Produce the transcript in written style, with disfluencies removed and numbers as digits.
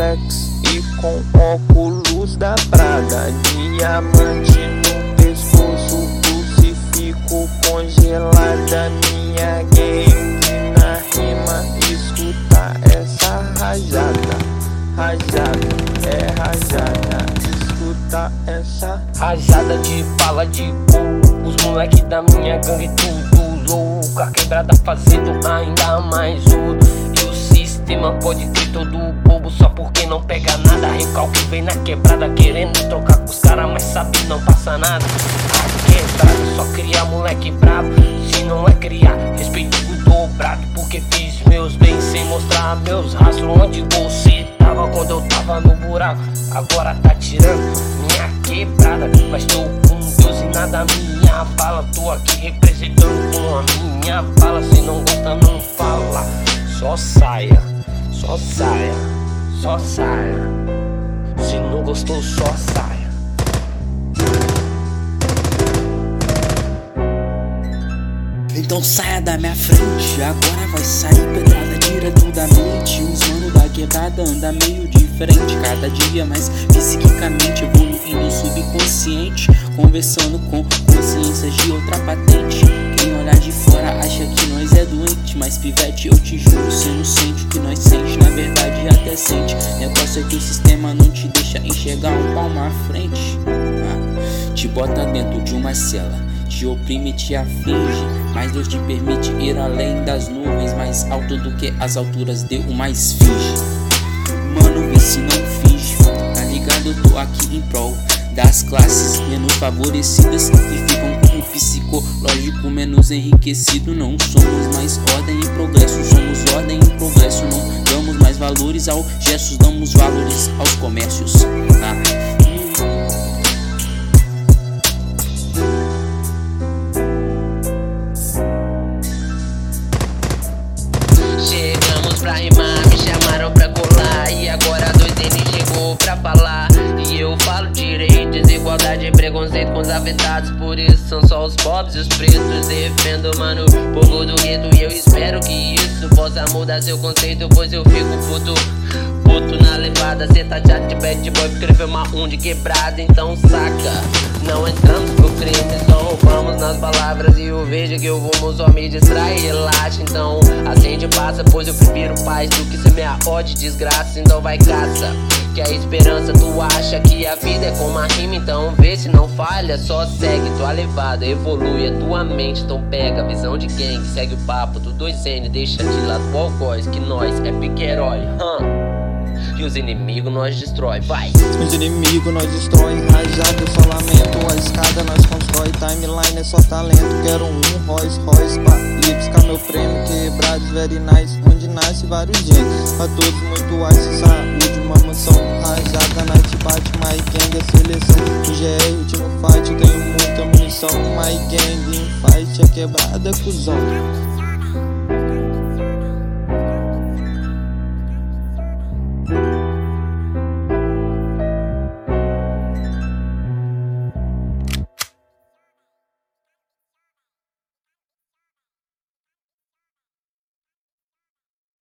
flex e com óculos da Prada, diamante no pescoço, crucifixo congelada. Minha gangue na rima, escuta essa rajada, rajada, é rajada, escuta essa rajada de bala de fogo. Os moleque da minha gangue tudo louco, a quebrada fazendo ainda mais ouro. E o sistema pode ter todo bobo só porque não pega nada. Recalque vem na quebrada querendo trocar com os caras, mas sabe não passa nada. A quebrada só cria moleque brabo, se não é criar respeito dobrado. Porque fiz meus bens sem mostrar meus rastros. Onde você tava quando eu tava no buraco? Agora tá tirando minha quebrada, mas tô com Deus e nada me abala. Tô aqui representando com a minha bala. Se não gosta não fala, só saia, só saia, só saia. Se não gostou só saia. Então saia da minha frente, agora vai sair pedrada direto da mente. Os mano da quebrada anda meio diferente, cada dia mais psiquicamente evoluindo subconsciente, conversando com consciências de outra patente. Quem olhar de fora acha que nós é doente, mas pivete eu te juro, cê não sente o que nós sente, na verdade até sente. Negócio é que o sistema não te deixa enxergar um palmo à frente, te bota dentro de uma cela, te oprime, te aflige, mas Deus te permite ir além das nuvens, mais alto do que as alturas deu o mais finge. Mano, vê se não finge, tá ligado? Eu tô aqui em prol das classes menos favorecidas que ficam com o psicológico menos enriquecido. Não somos mais ordem e progresso, somos ordem e progresso. Não damos mais valores aos gestos, damos valores aos comércios. Chegamos pra rimar, me chamaram pra colar, e agora 2N chegou pra falar. E eu falo direito, desigualdade e preconceito com os afetados. Por isso são só os pobres e os pretos. Defendo, mano, o povo do gueto, e eu espero que isso possa mudar seu conceito, pois eu fico puto na levada. Cê tá chato de bad boy, escreveu uma de quebrada, então saca. Não entramos pro crime, só roubamos nas palavras. E eu vejo que eu vou só me distrai, relaxa. Então acende e passa, pois eu prefiro paz do que semear ódio e desgraça. Então vai caça, que a esperança tu acha que a vida é como a rima. Então vê se não falha, só segue tua levada, evolui a tua mente. Então pega a visão de gang, segue o papo do 2N, deixa de lado o algoz, que nós é pique-herói, e os inimigos nós destrói, vai. Os inimigos nós destrói, rajada eu só lamento. A escada nós constrói, timeline é só talento. Quero um Rolls Royce pra ir buscar meu prêmio. Quebrados very nice, onde nasce vários gênios. Pra todos muito ice, saúde, uma mansão. Rajada, night bate, my gang é seleção. O GR, último fight, eu tenho muita munição. My gang em fight, é quebrada, cuzão.